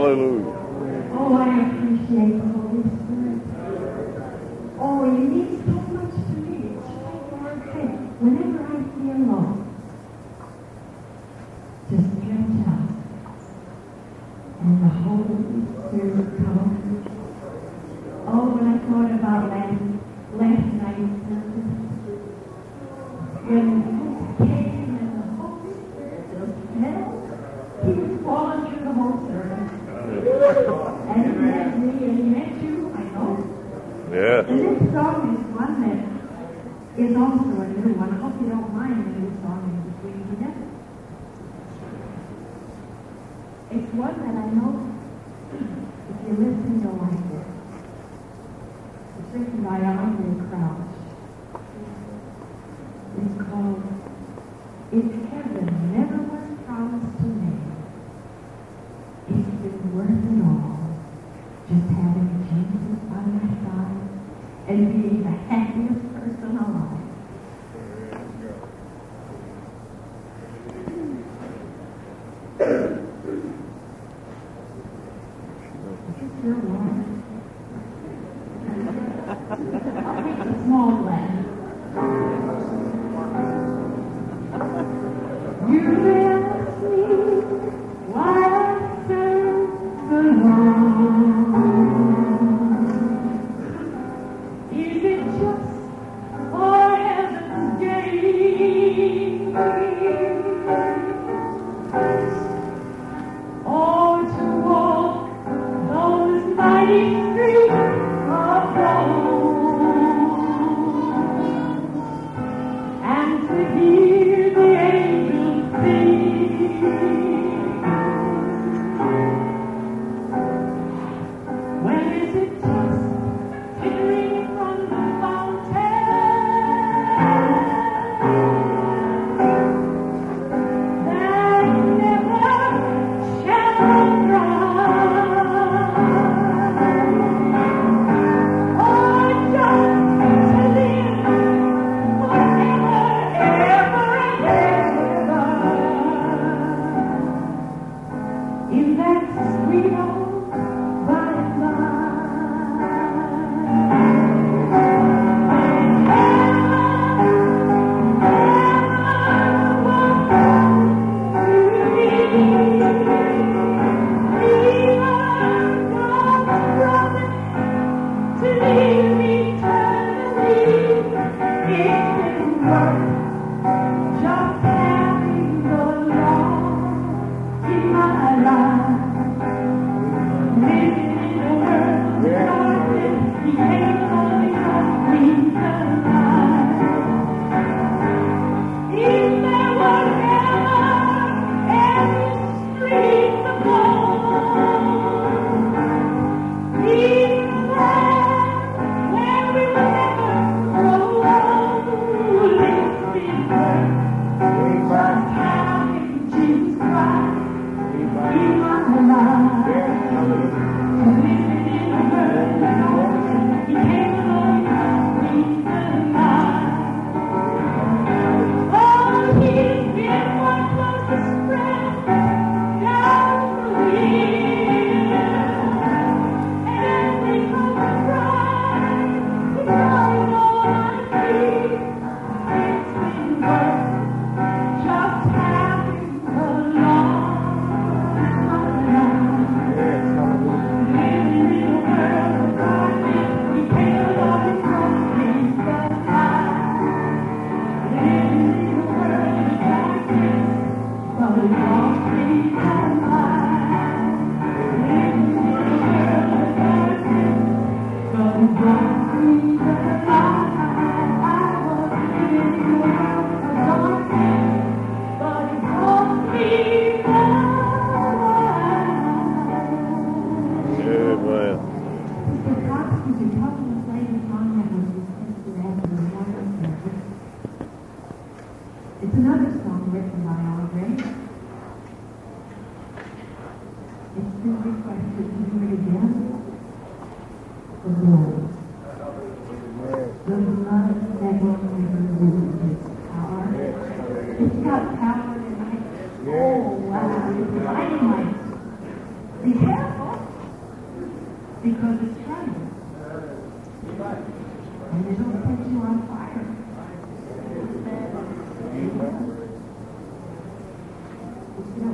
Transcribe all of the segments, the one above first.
Hallelujah. Oh, I appreciate the Holy Spirit. Oh, it means so much to me. It's like Lord said, whenever I feel low, just stretch out, and the Holy Spirit comes. Oh, when I thought about last night's service, when he came and the Holy Spirit just fell, he was falling through the whole service. And he met me and he met you, I know. Yeah. The next song is one that is also a new one. I hope you don't mind a new song in between together. It's one that I know if you listen you'll like it. It's written by Andre Crouch. It's called If Heaven Never Was Promised to Me, It's Been Worth It All, just having Jesus by my side and being the happiest person alive. It's your one. A small glass. You ask me why I serve the Lord. Is it just for heaven's gain? Or to walk those mighty streets of gold and to hear the angels sing? When is it just to drink from the fountain that never shall run dry? Or just to live forever, ever and ever in that sweet old by and by? Just having the Lord in my life. Living in a world of darkness, He came only to bring the light. If there were ever any streets of gold, even there where we will never grow old, it's been worth just having Jesus Christ in my life. Living in a world of darkness, He came along to bring the light. Oh, He's been my closest friend down the hill, and because of Christ, He died all I feel. It's been worth just having the Lord in my life. Living in a world of darkness, He came along to bring the light. Living in a world of darkness, but the lost me the light. Living in a world of darkness, but He brought me the light. I was living in a world of darkness, but He brought me the light. Amen. Sister Cox, could you help me play the song that was requested after the morning service? It's another song written by Andre. It's been requested to do it again. The Lord. The and it'll set you on fire. Yeah.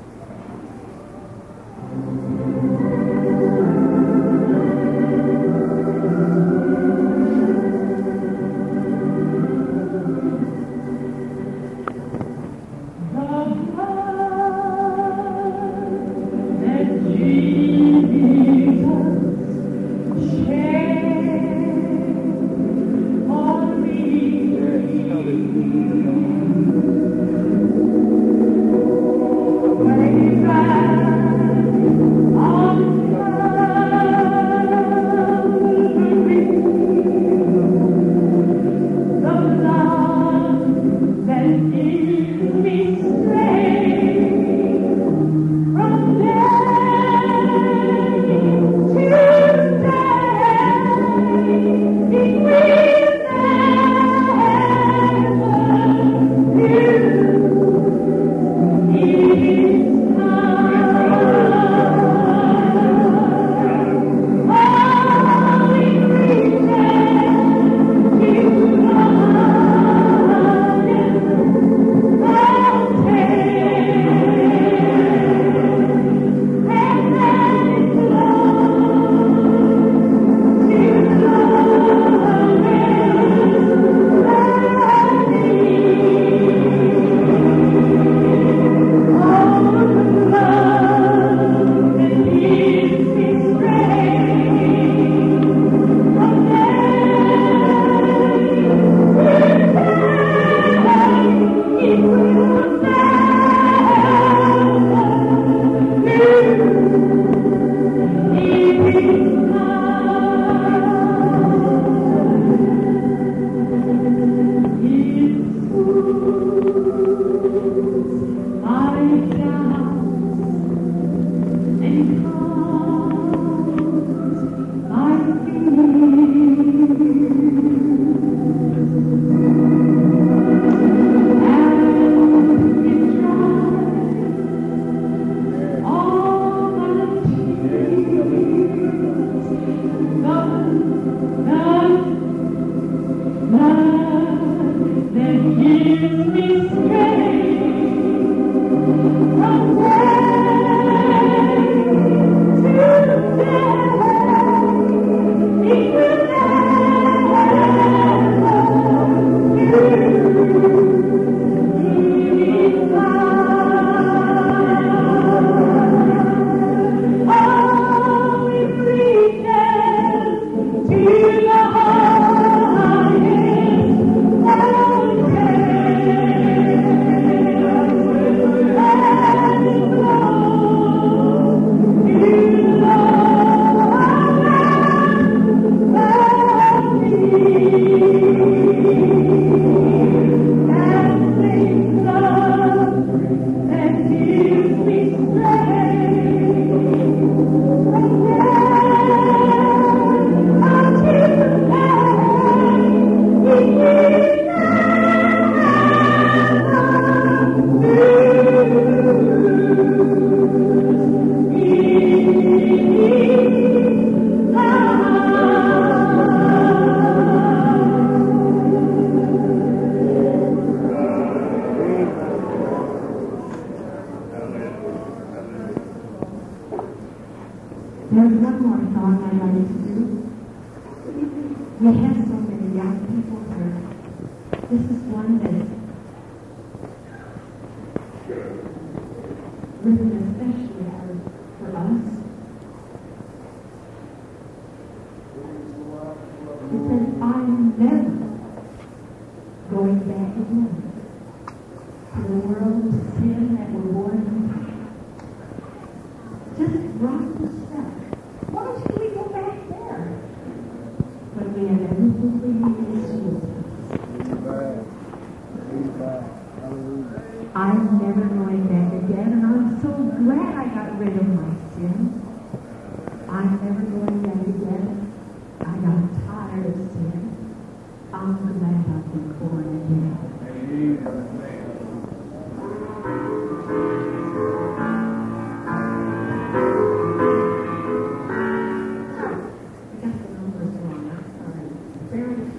There's one more song I'd like to do. We have so many young people here. This is one that's written especially for us. It says, I'm never going back again to the world of sin that we're born into. Just rock the step. Why should we go back there when we have everything we need in Jesus? I'm never going back again, and I'm so glad I got rid of my sin. I'm never going back again. I got tired of sin. I'm glad I've been born again. Very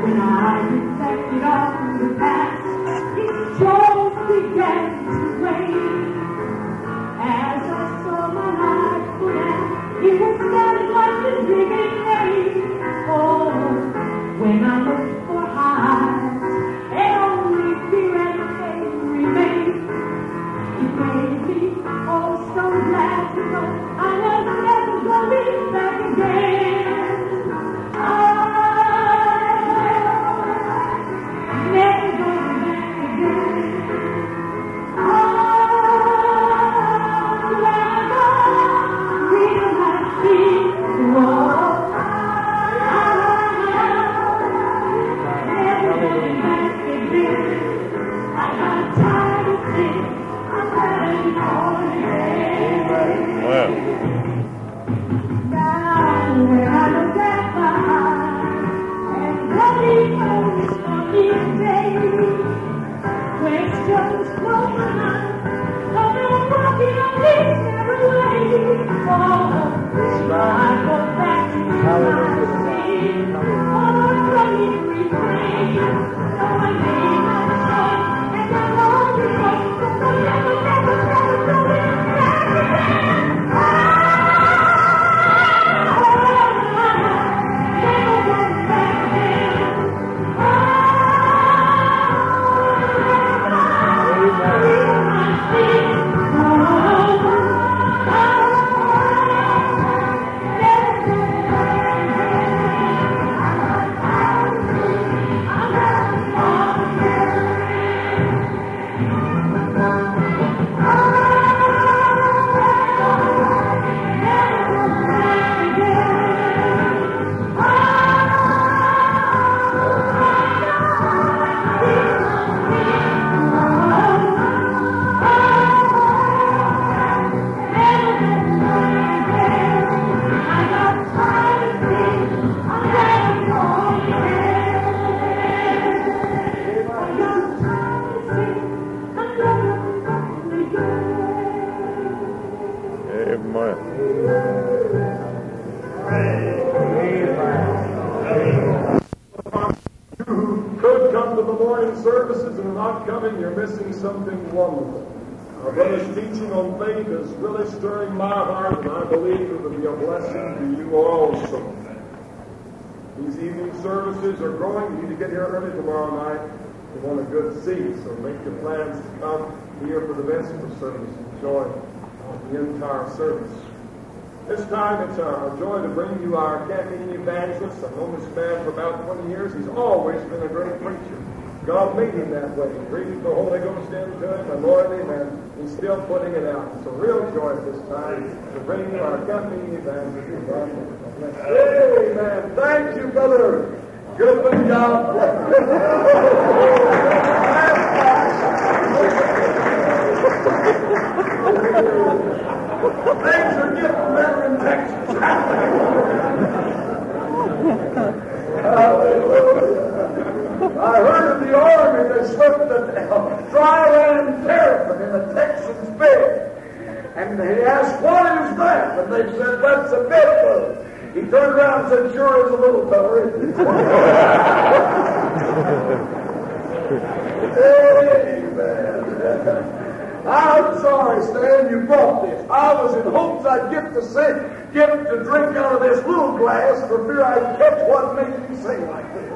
When I reflected on the past, it just began to wane. As I saw my life go down, it was sounding like the digging rain. Oh, when I looked for highs, and only fear and pain remained. It made me oh so glad to know I was never going back again. Never going back again. Freedom has been won. Never going back again. I got tired of sin. I'm ready for it. Now when I look at behind and nobody knows on each day, questions flow my mind, how they're walking on this narrow way. Oh, I go back to my sin, oh, running refrain. So I made my choice, and I know you know that I'm never going back again. You're missing something wonderful. Our brother's teaching on faith is really stirring my heart, and I believe it will be a blessing to you also. These evening services are growing. You need to get here early tomorrow night. You want a good seat, so make your plans to come here for the vesper service and join the entire service. This time it's our joy to bring you our campaign evangelist. I've known this man for about 20 years. He's always been a great preacher. God made him that way. Breathed the Holy Ghost into him, anointed him, and he's still putting it out. It's a real joy at this time to bring you our company evangelist. Amen. Thank you, brother. Good job. Things are getting better in Texas. I heard of the army that slipped a dry land terrapin in a Texan's bed. And he asked, what is that? And they said, that's a bedbug. He turned around and said, sure is a little feller, isn't it? Amen. I'm sorry, Stan, you brought this. I was in hopes I'd get to drink out of this little glass for fear I'd catch what made me sing like this.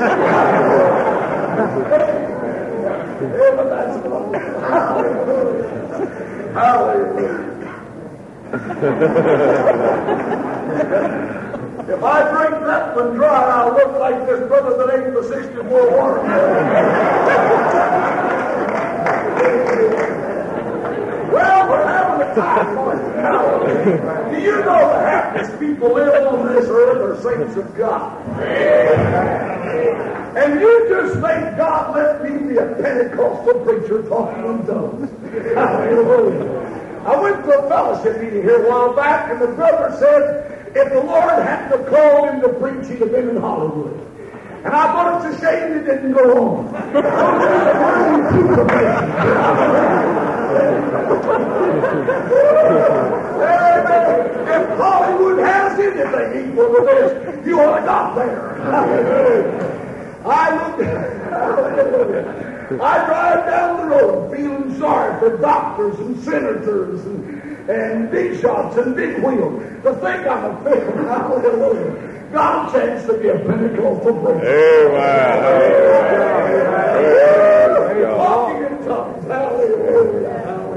But that's lovely. Hallelujah. Hallelujah. If I drink that one dry, I'll look like this brother that ate the 64 water. Well, we're having a time for it now. Do you know the happiest people live on this earth are saints of God? And you just think God let me be a Pentecostal preacher talking in tongues. I went to a fellowship meeting here a while back, and the brother said if the Lord hadn't have called him to preach, he'd have been in Hollywood. And I thought it's a shame he didn't go on. If Hollywood has anything equal to this, you ought to got there. I drive down the road feeling sorry for doctors and senators and big shots and big wheels. To think I'm a failure. Hallelujah. Got a chance to be a Pentecostal preacher. Talking in tongues. Hallelujah.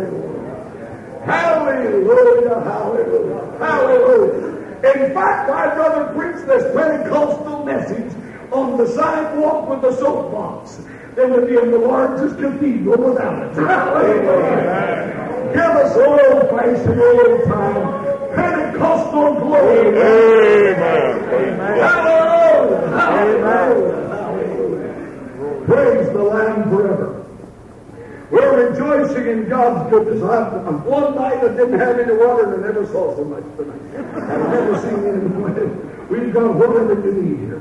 Hallelujah. Hallelujah. Hallelujah. In fact, I'd rather preach this Pentecostal message on the sidewalk with the soapbox than to be in the largest cathedral without it. Hallelujah. Give us old-fashioned, old-time Pentecostal glory. Amen. Hallelujah. Hallelujah. Hallelujah. Praise the Lamb forever. We're rejoicing in God's goodness. One night I didn't have any water and I never saw so much tonight. I've never seen any. We've got whatever you need here.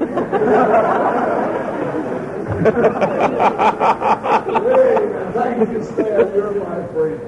Amen. Thank you, Stan. You're my friend.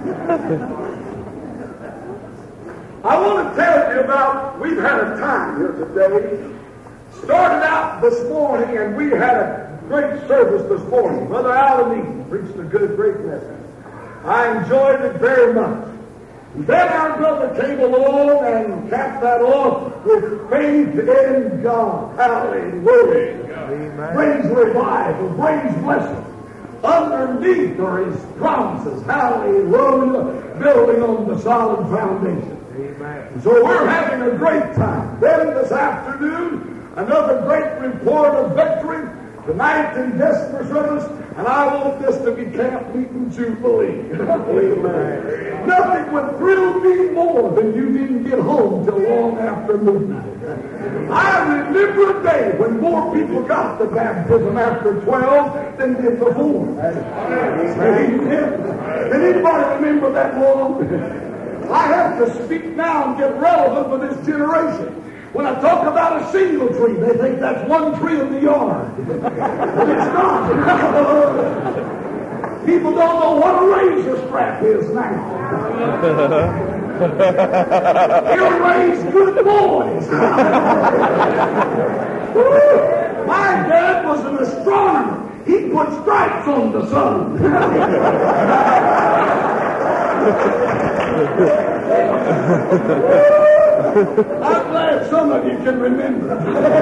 I want to tell you about, we've had a time here today. Started out this morning and we had a great service this morning. Brother Alan Eaton preached a great message. I enjoyed it very much. Then our brother came along and capped that off with faith in God. Hallelujah. Amen. Brings revival, brings blessing. Underneath are His promises. Hallelujah. Building on the solid foundation. Amen. So we're having a great time. Then this afternoon, another great report of victory. Tonight in Vesper service, and I want this to be Camp Meeting Jubilee. Amen. Nothing would thrill me more than you didn't get home till long after midnight. I remember a day when more people got the baptism after 12 than did before. Amen. Anybody remember that long? I have to speak now and get relevant for this generation. When I talk about a single tree, they think that's one tree in the yard. But it's not. People don't know what a razor strap is now. He'll raise good boys. My dad was an astronomer. He put stripes on the sun. I'm glad some of you can remember.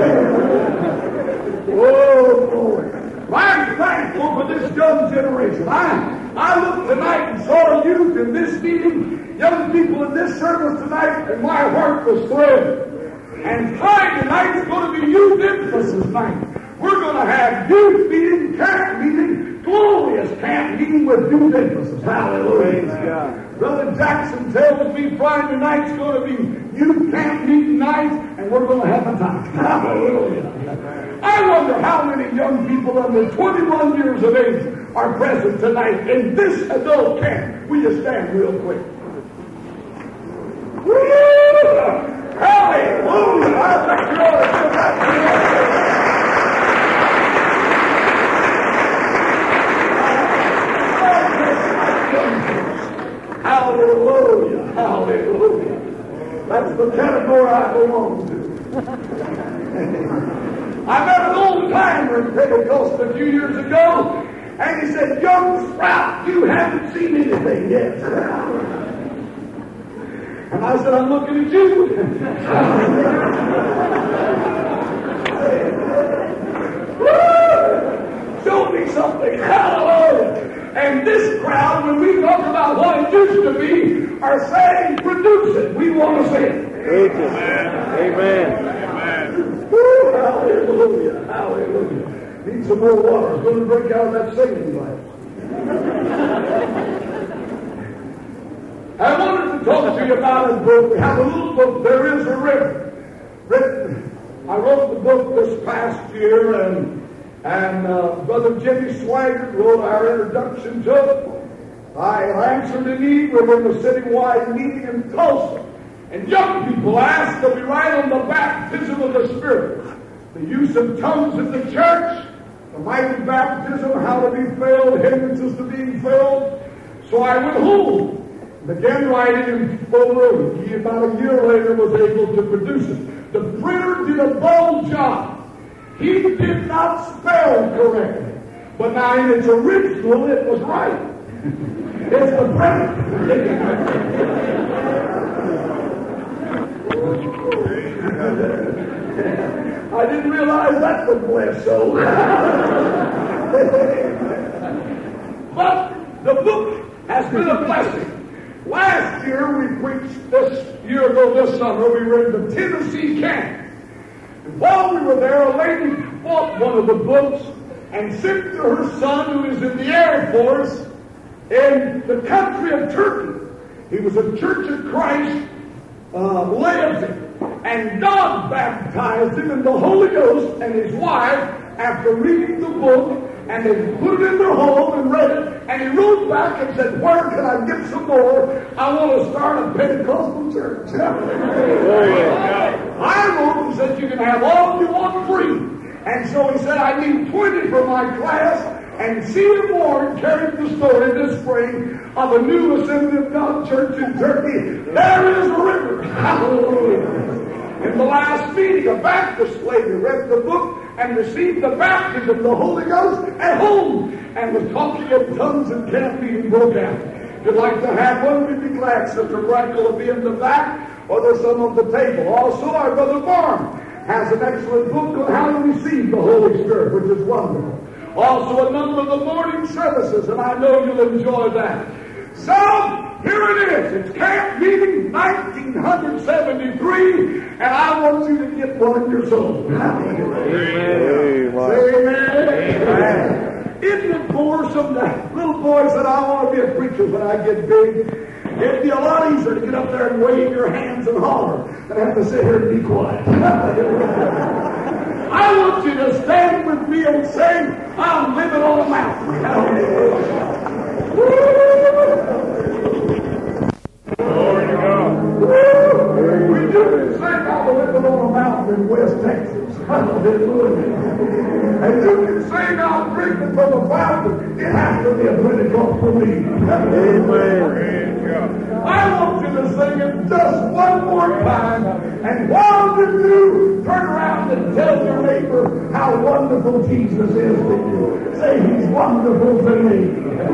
Oh, Lord. I'm thankful for this young generation. I looked tonight and saw youth in this meeting, young people in this service tonight, and my heart was thrilled. And tonight is going to be youth emphasis night. We're going to have youth meeting, camp meeting, glorious camp meeting with youth emphasis. Hallelujah. Praise God. Brother Jackson tells me Friday night's going to be youth camp meeting night, and we're going to have a time. Hallelujah. I wonder how many young people under 21 years of age are present tonight in this adult camp. Will you stand real quick? Woo! Hallelujah! I think you ought to give that to Hallelujah! Hallelujah! That's the category I belong to. I met an old timer in Pentecost a few years ago, and he said, "Young sprout, you haven't seen anything yet." And I said, "I'm looking at you." Show me something. Hallelujah. And this crowd, when we talk about what it used to be, are saying, "Produce it. We want to see it." Amen. Woo, hallelujah. Hallelujah. Need some more water. I'm going to break out of that singing glass. I wanted to talk to you about a book. We have a little book, There Is a River. I wrote the book this past year, and Brother Jimmy Swaggart wrote our introduction to it. I answered the need. We were in a citywide meeting in Tulsa. And young people asked that we write on the baptism of the Spirit, the use of tongues in the church, the mighty baptism, how to be filled, hindrances to being filled. So I went home, began writing in full room. About a year later was able to produce it. The printer did a bold job. he did not spell correctly. But now in its original, it was right. It's the present. I didn't realize that would bless souls. But the book has been a blessing. Last year we preached, this summer, we were in the Tennessee camp. And while we were there, a lady bought one of the books and sent it to her son, who is in the Air Force in the country of Turkey. He was a Church of Christ laity, and God baptized him in the Holy Ghost and his wife after reading the book, and they put it in their home and read it, and he wrote back and said, "Where can I get some more? I want to start a Pentecostal church." I wrote and said, "You can have all you want free." And so he said, "I need 20 for my class." And C.M. Ward carried the story this spring of a new Assembly of God church in Turkey. There is a river. Hallelujah. In the last meeting, a Baptist lady read the book and received the baptism of the Holy Ghost at home and was talking in tongues and camp meeting broke out. If you'd like to have one, we'd be glad. Sister Frankel will be in the back, or there's some on the table. Also, our Brother Barn has an excellent book on how to receive the Holy Spirit, which is wonderful. Also, a number of the morning services, and I know you'll enjoy that. So, here it is. It's camp meeting 1973, and I want you to get one in your soul. Amen. Amen. Isn't it boresome that little boy said, "I want to be a preacher when I get big"? It'd be a lot easier to get up there and wave your hands and holler than have to sit here and be quiet. I want you to stand with me and say, "I'm living on a mountain." Glory to God. We do sing "I'm living on a mountain" in West Texas. Hallelujah. And you can sing "I'm drinking from a fountain." It has to be a Pentecostal meeting. Amen. I want you to sing it just one more time. And while you do, turn around and tell your neighbor how wonderful Jesus is to you. Say, "He's wonderful to me."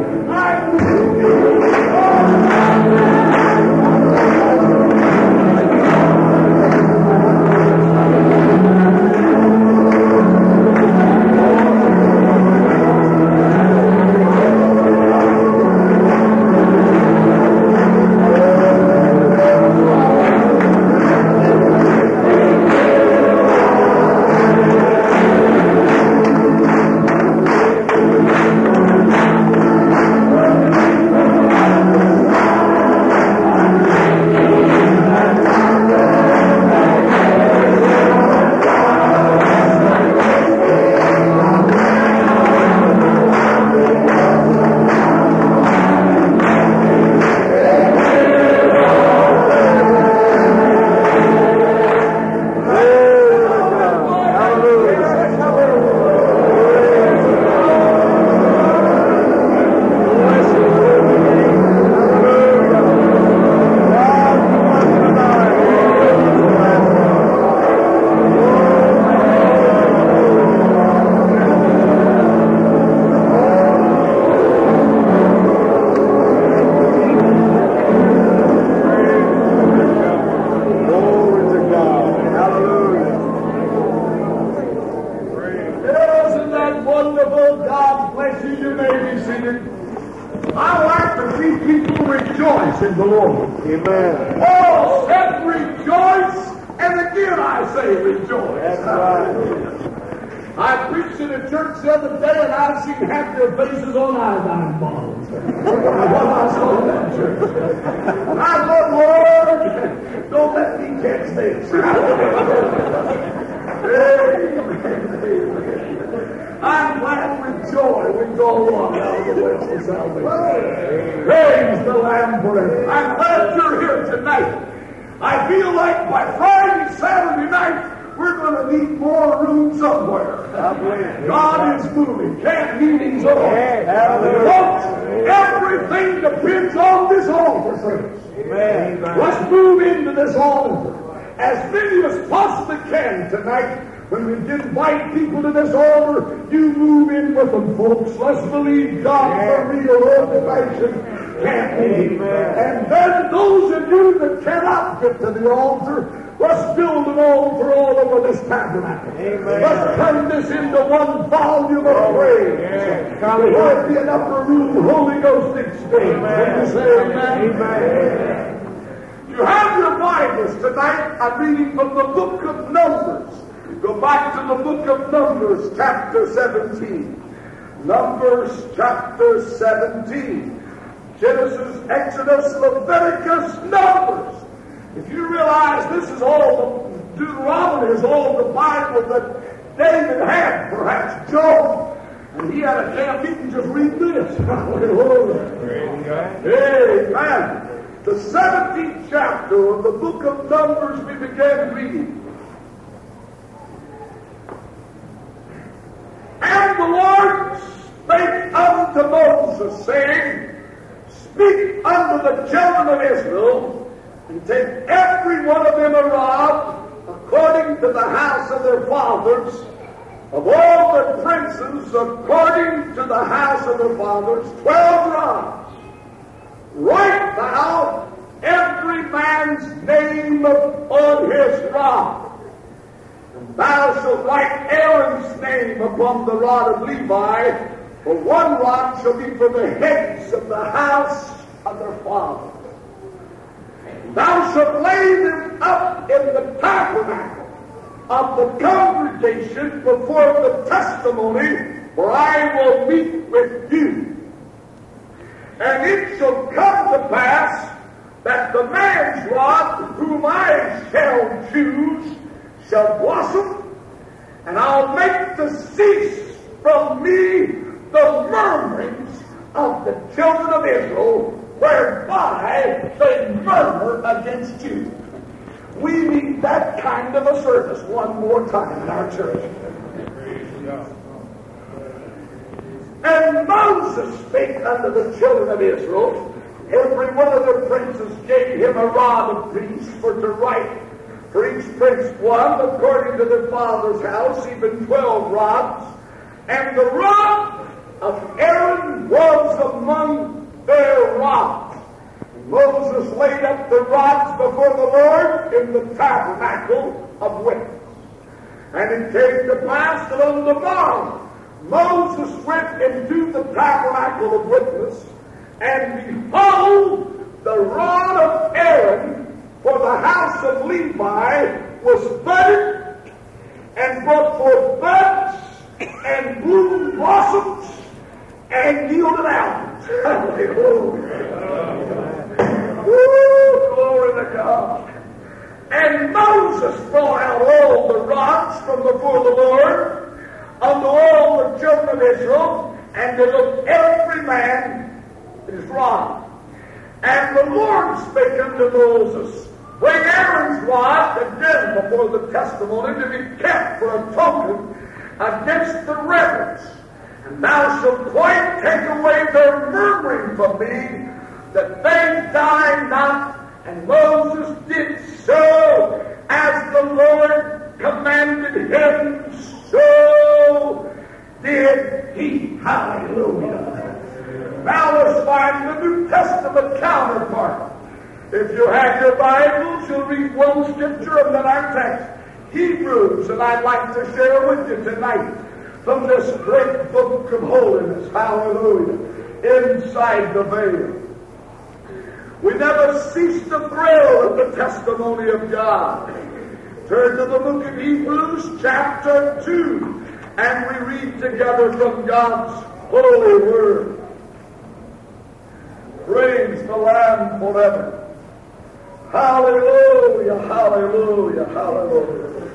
I'm glad with joy we go along out of the way of salvation. Praise the Lamb forever. I'm glad you're here tonight. I feel like by Friday, Saturday night, we're going to need more room somewhere. God is moving. Camp meetings on. Folks, everything depends on this altar service. Let's move into this altar. As many as possibly can tonight, When we invite people to this altar, you move in with them, folks. Let's believe God for real, old-fashioned camping. And then those of you that cannot get to the altar, let's build an altar all over this tabernacle. Let's turn this into one volume of praise. There will be an upper room, Holy Ghost exchange. Can you say amen? You have your Bibles tonight. I'm reading from the book of Numbers. Go back to the book of Numbers, chapter 17. Numbers, chapter 17. Genesis, Exodus, Leviticus, Numbers. If you realize this is all the Deuteronomy is all the Bible that David had, perhaps Job, and he had a camp, he can just read this. Amen. The 17th chapter of the book of Numbers we began reading. And the Lord spake unto Moses, saying, Speak unto the children of Israel, and take every one of them a rod, according to the house of their fathers, of all the princes, according to the house of their fathers, 12 rods. Write thou every man's name on his rod. And thou shalt write Aaron's name upon the rod of Levi, for one rod shall be for the heads of the house of their fathers. And thou shalt lay them up in the tabernacle of the congregation before the testimony, for I will meet with you. And it shall come to pass that the man's rod whom I shall choose shall blossom, and I'll make to cease from me the murmurings of the children of Israel, whereby they murmur against you. We need that kind of a service one more time in our church. And Moses spake unto the children of Israel. Every one of the princes gave him a rod of priests for to write. For each prince one, according to their father's house, even 12 rods. And the rod of Aaron was among their rods. And Moses laid up the rods before the Lord in the tabernacle of witness. And it came to pass that on the morrow Moses went into the tabernacle of witness, and behold, the rod of Aaron for the house of Levi was budded, and brought forth buds, and bloomed blossoms, and yielded almonds. Hallelujah. Woo, glory to God. And Moses brought out all the rods from before the Lord unto all the children of Israel, and they looked every man his rod. And the Lord spake unto Moses, Bring Aaron's rod again before the testimony to be kept for a token against the rebels. And thou shalt quite take away their murmuring from me, that they die not. And Moses did so as the Lord commanded him, so did he. Hallelujah. Now let's find the New Testament counterpart. If you have your Bibles, you'll read one scripture and then our text, Hebrews, and I'd like to share with you tonight from this great book of holiness. Hallelujah. Inside the veil. We never cease to thrill at the testimony of God. Turn to the book of Hebrews, chapter 2, and we read together from God's holy word. Praise the Lamb forever. Hallelujah, hallelujah, hallelujah.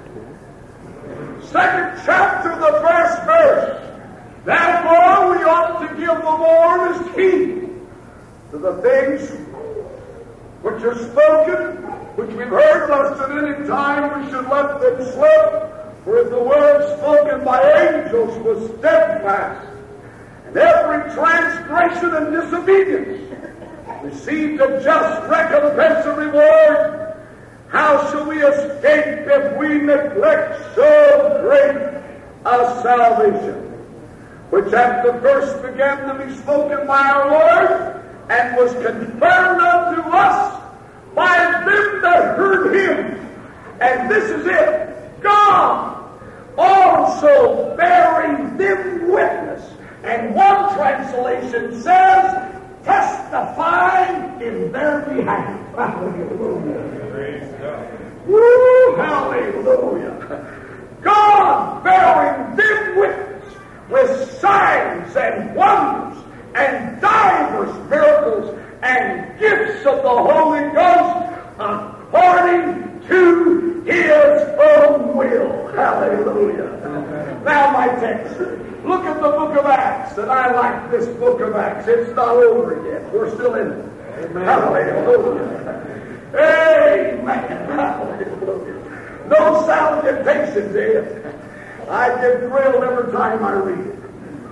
Second chapter, the first verse. Therefore we ought to give the warmest heed to the things which are spoken, which we've heard, lest at any time we should let them slip. For if the word spoken by angels was steadfast, and every transgression and disobedience received a just recompense and reward, How shall we escape if we neglect so great a salvation, which at the first began to be spoken by our Lord, and was confirmed unto us by them that heard him? And this is it, God also bearing them witness. And one translation says, testifying in their behalf. Hallelujah. Woo, hallelujah. God bearing them witness with signs and wonders and divers miracles and gifts of the Holy Ghost according to his own will. Hallelujah. Now my text. Look at the book of Acts, and I like this book of Acts. It's not over yet. We're still in it. Amen. Hallelujah. Amen. Hallelujah. No salutations in it. I get thrilled every time I read it.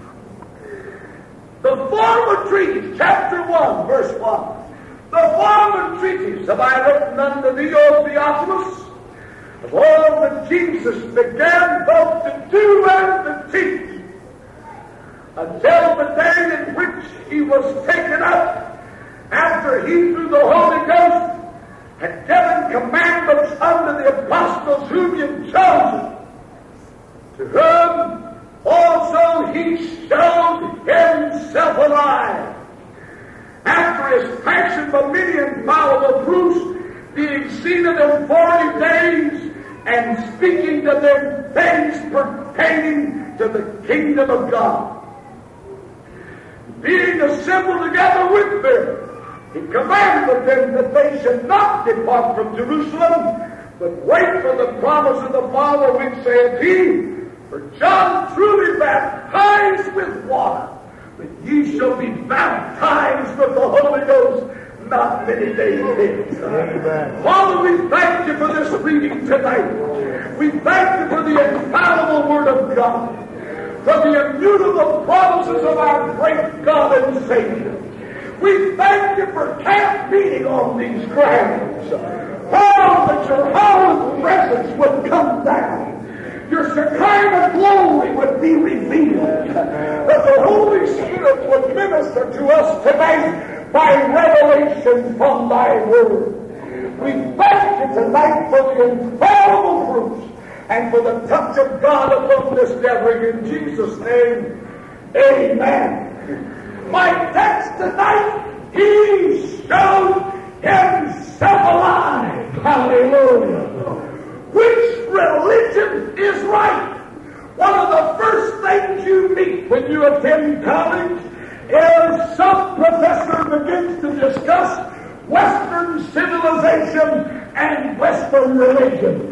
The former treaties, chapter 1, verse 1. The former treaties have I written unto thee, O Theophilus, of all that Jesus began both to do and to teach, until the day in which he was taken up, after he through the Holy Ghost had given commandments unto the apostles whom he had chosen, to whom also he showed himself alive, after his passion by many and powerful proofs, being seen of them 40 days, and speaking to them things pertaining to the kingdom of God. Being assembled together with them, he commanded them that they should not depart from Jerusalem, but wait for the promise of the Father, which saith he, for John truly baptized with water, but ye shall be baptized with the Holy Ghost not many days hence. Father, we thank you for this reading tonight. We thank you for the infallible Word of God, for the immutable promises of our great God and Savior. We thank you for camp meeting on these grounds. Oh, that your holy presence would come down. Your Shekinah glory would be revealed. That the Holy Spirit would minister to us tonight by revelation from thy word. We thank you tonight for the infallible fruits and for the touch of God upon this gathering in Jesus' name. Amen. My text tonight, he showed himself alive. Hallelujah. Which religion is right? One of the first things you meet when you attend college is some professor begins to discuss Western civilization and Western religion.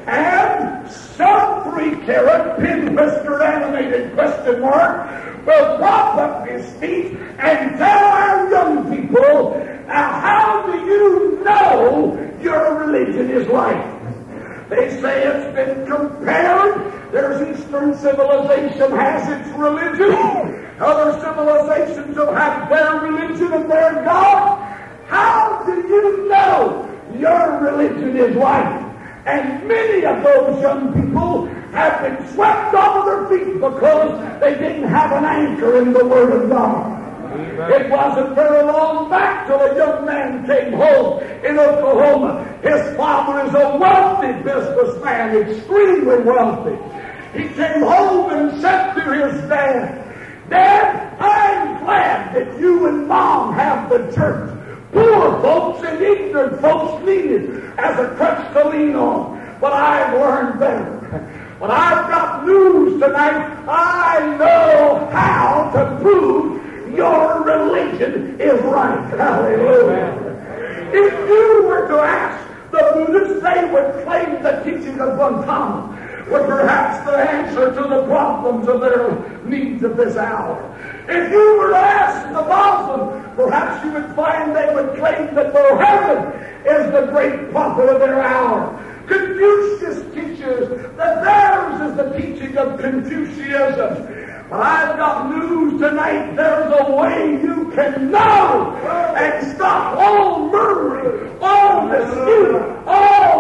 And some 3-carat pin-whiskered animated question mark will prop up his feet and tell our young people, how do you know your religion is right? They say it's been compared. There's Eastern civilization has its religion. Other civilizations have had their religion and their God. How do you know your religion is right? And many of those young people have been swept off of their feet because they didn't have an anchor in the Word of God. It wasn't very long back till a young man came home in Oklahoma. His father is a wealthy businessman, extremely wealthy. He came home and said to his dad, Dad, I'm glad that you and Mom have the church. Poor folks and ignorant folks need it as a crutch to lean on. But I've learned better. But I've got news tonight. I know how to prove your religion is right. Hallelujah. If you were to ask the Buddhists, they would claim the teaching of Gautama was perhaps the answer to the problems of their needs of this hour. If you were to ask the Muslim, perhaps you would find they would claim that Muhammad is the great prophet of their hour. Confucius teaches that theirs is the teaching of Confucianism. But I've got news tonight. There's a way you can know and stop all murmuring, all dispute, all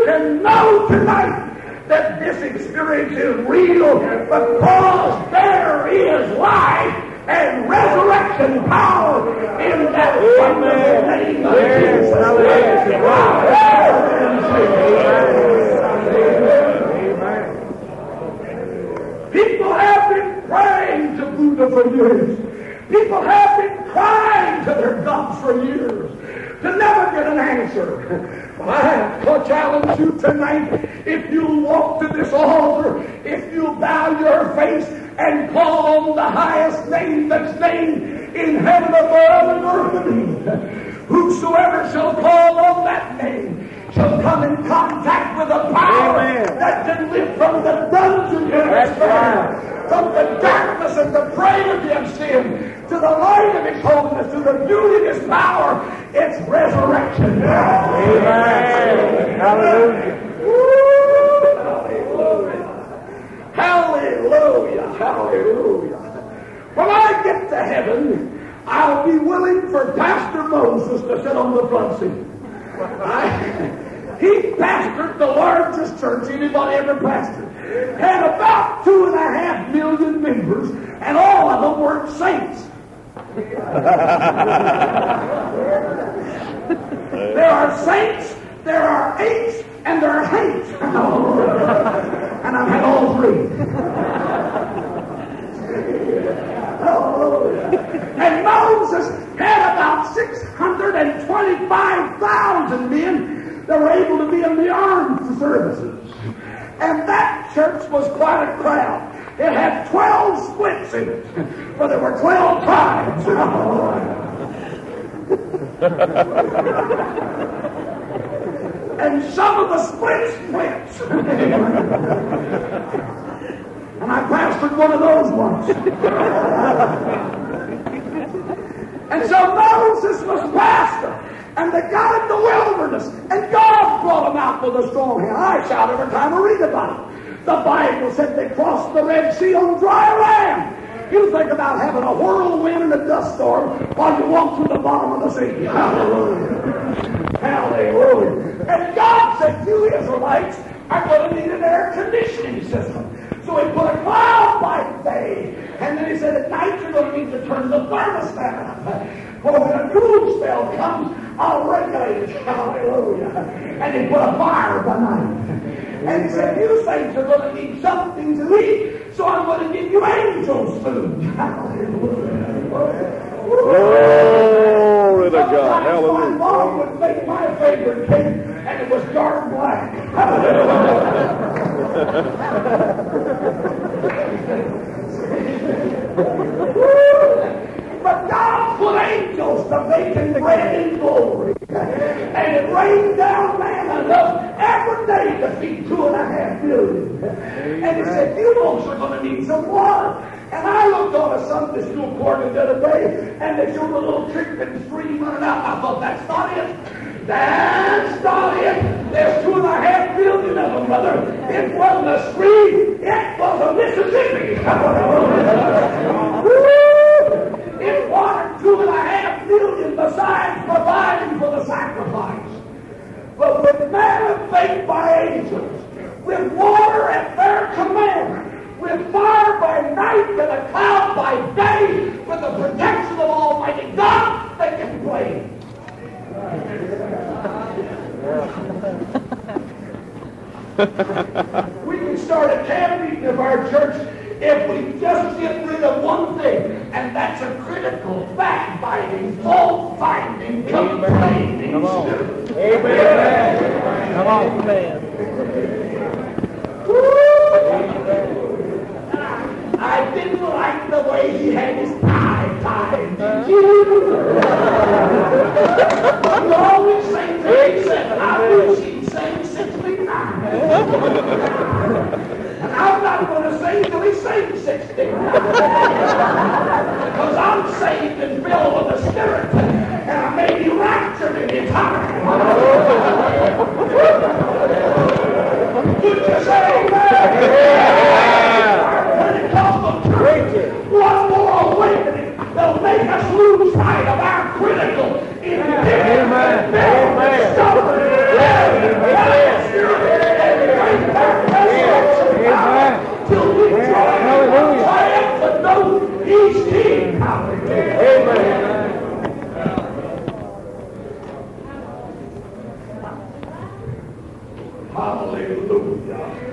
you can know tonight that this experience is real because there is life and resurrection power in that wonderful name of Jesus. People have been praying to Buddha for years. People have been crying to their gods for years to never get an answer. But I have to challenge you tonight, if you'll walk to this altar, if you'll bow your face and call on the highest name that's named in heaven above and earth beneath, whosoever shall call on that name shall come in contact with a power that can live from the dungeon in despair, from the darkness and the prey of his sin, to the light of his holiness, to the beauty of his power. It's resurrection now. Amen. Hallelujah. Hallelujah. Hallelujah. When I get to heaven, I'll be willing for Pastor Moses to sit on the front seat. He pastored the largest church anybody ever pastored. Had about 2.5 million members, and all of them were saints. There are saints, there are ain'ts, and there are haints. And I've had all three. And Moses had about 625,000 men that were able to be in the armed services. And that church was quite a crowd. It had 12 splits in it, but there were 12 tribes. And some of the splits. And I pastored one of those once. And so Moses was pastor. And they got in the wilderness. And God brought them out with a strong hand. I shout every time I read about it. The Bible said they crossed the Red Sea on dry land. You think about having a whirlwind and a dust storm while you walk through the bottom of the sea. Hallelujah. Hallelujah. And God said, you Israelites are going to need an air conditioning system. So he put a cloud by day. And then he said, at night you're going to need to turn the thermostat up. For when a cool spell comes, I'll regulate it. Hallelujah. And he put a fire by night. And he said, you saints are going to need something to eat, so I'm going to give you angels' food. Glory to God. Hallelujah. My mom would make my favorite cake, and it was dark black. But God put angels to making bread in glory. And it rained down manna enough every day to feed 2.5 million. And he said, you folks are going to need some water. And I looked on a Sunday school corner the other day, and they showed a little trickling stream running out. I thought, that's not it. That's not it. There's 2.5 million of them, brother. It wasn't a stream. It was a Mississippi. It watered 2.5 million besides providing for the sacrifice. But with manna baked by angels, with water at their command, with fire by night and a cloud by day, with the protection of Almighty God, they can play. We can start a camp meeting of our church if we just get rid of one thing, and that's a critical, backbiting, fault-finding, complaining spirit. Amen. Come on, man. I didn't like the way he had his tie tied. You always say 37. I wish he'd say 69. And I'm not going to say till he says 60. Because I'm saved and filled with the Spirit. And I may be raptured in his heart. Would you say amen? One more awakening that'll make us lose sight of our critical, indifferent, stubborn, God.